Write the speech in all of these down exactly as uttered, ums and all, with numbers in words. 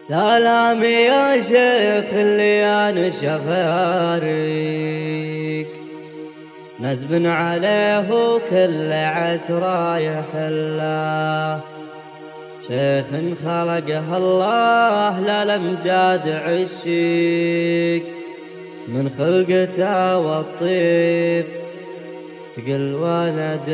سلامي يا شيخ اللي أنا شفارك نزب عليه وكل عسرى يحله. شيخ خلقه الله للأمجاد عشيك من خلقته والطيب تقل ولد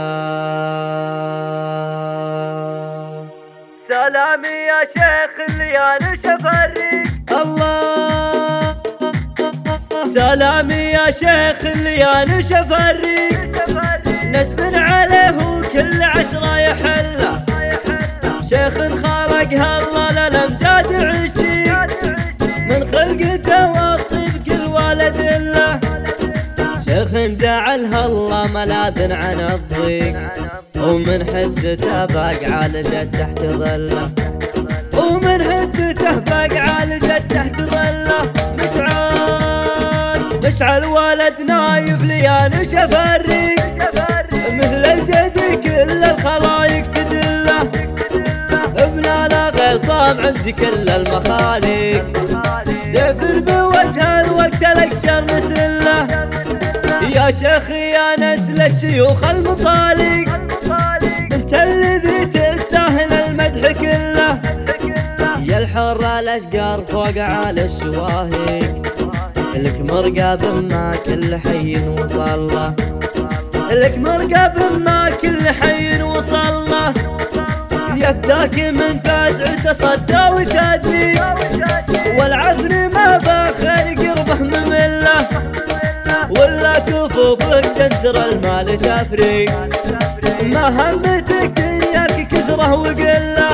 الله. سلامي يا شيخ اللي أنا شفرك الله. سلامي يا شيخ اللي أنا شفرك نسب عليه وكل عسرى يحله. شيخ خلقها الله للأمجاد عشيك من خلقته والطيب كل ولد له. شيخ جعلها الله ملاذ عن الضيق ومن حدته باق عالجت تحت ظله. ومن حدته باق عالجت تحت ظله. مشعل مشعل ولد نايف لي أنا شفرك مثل الجد كل الخلايق تدله. ابن الغيصام عند كل المخاليق زفر بوجه الوقت الاكشر مسله. يا شيخ يا نسل الشيوخ المطالق انت الذي تستاهل المدح كله. يا الحر الاشقر فوق على الشواهق لك مرقب ما كل حي وصل له. لك مرقب ما كل حي وصل له. يفتاك من فازع تصدى وتدري والعفن ما باخر قربه ممله. ولا كفوفك تنثر المال تفريق ما همتك دنياك كثره وقله.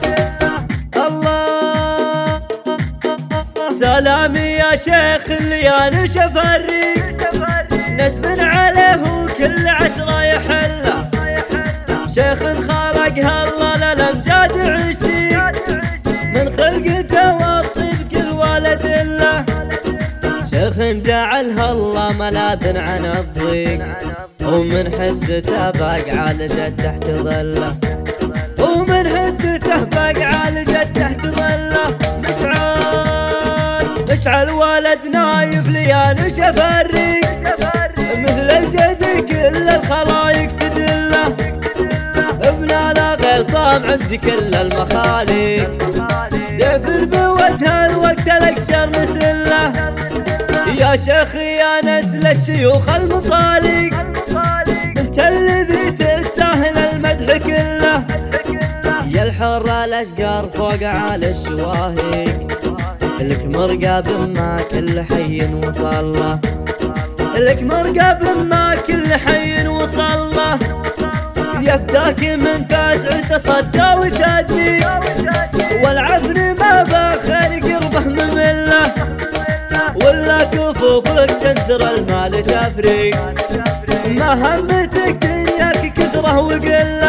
الله. سلامي يا شيخ اللي أنا شفرك نسب عليه وكل عسرى يحله. شيخ خلقها الله للأمجاد عشيك من خلقته والطيب كل ولد له. شيخ جعلها الله ملاذ عن الضيق ومن حدته باق عالجت تحت ظله. ومن حدته باق عالجت تحت ظله. مشعل مشعل ولد نايف لي أنا شفرك مثل الجد كل الخلايق تدله. ابن الغيصام عند كل المخاليق زفر بوجه الوقت الاكشر مسله. يا شيخ يا نسل الشيوخ المطالق انت الذي تستاهل المدح كله. يا الحر الاشقر فوق على الشواهق لك مرقب ما كل حي وصل له. لك مرقب ما كل حي وصل له. يفتاك من فازع تصدى وتدري والعفن ما باخر قربه ممله. ولا كفوفك تنثر المال تفريق ما همتك دنياك كثره وقله.